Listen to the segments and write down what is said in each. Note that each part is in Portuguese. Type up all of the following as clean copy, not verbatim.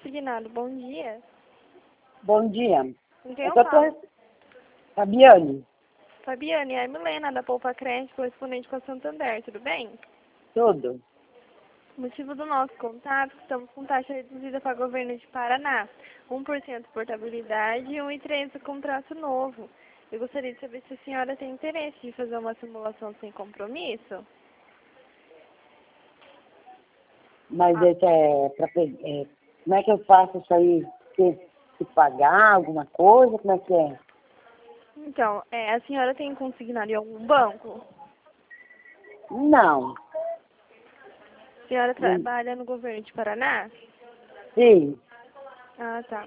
consignado. Bom dia. Bom dia. Com quem eu Eu falo? tô... Fabiane, Fabiane, é a Milena, da Poupa Crédito, correspondente com a Santander, tudo bem? tudo. Motivo do nosso contato, estamos com taxa reduzida para o governo de Paraná. 1% portabilidade e 1,13 contrato novo. Eu gostaria de saber se a senhora tem interesse de fazer uma simulação sem compromisso. Mas esse é pra... como é que eu faço isso aí? Se pagar alguma coisa? Como é que é? Então, a senhora tem consignado em algum banco? Não. A senhora trabalha no governo de Paraná? Sim. Ah, tá.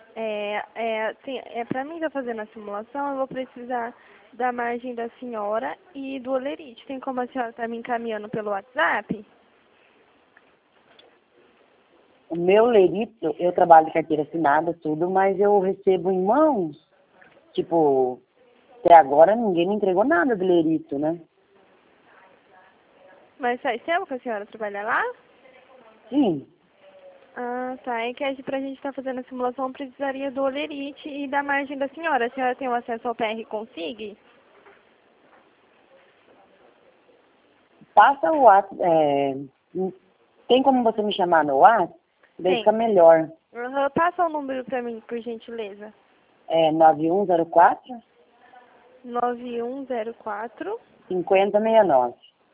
Para mim estar fazendo a simulação, eu vou precisar da margem da senhora e do olerite. Tem como a senhora estar me encaminhando pelo WhatsApp? O meu lerito, eu trabalho de carteira assinada, tudo, mas eu recebo em mãos. Tipo, até agora ninguém me entregou nada do lerito, né? Mas faz tempo que a senhora trabalha lá? Sim. Ah, tá. É que pra gente estar fazendo a simulação, eu precisaria do olerite e da margem da senhora. A senhora tem o acesso ao PR Consig? Passa o WhatsApp. Tem como você me chamar no WhatsApp? Daí Tem. fica melhor. Uhum. Passa o número pra mim, por gentileza. É 9104 9104 5069.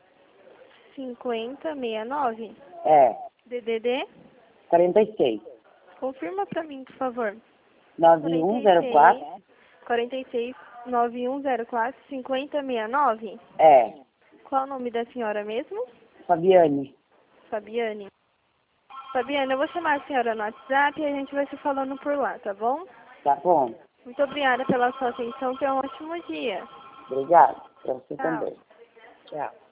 5069. É, DDD? 46. Confirma pra mim, por favor. 9104. 46 9104 5069. É, Qual o nome da senhora mesmo? Fabiane. Fabiane. Fabiane, eu vou chamar a senhora no WhatsApp e a gente vai se falando por lá, tá bom? Tá bom? Muito obrigada pela sua atenção. Tenha um ótimo dia. Obrigado. Pra você Tchau. também. Tchau.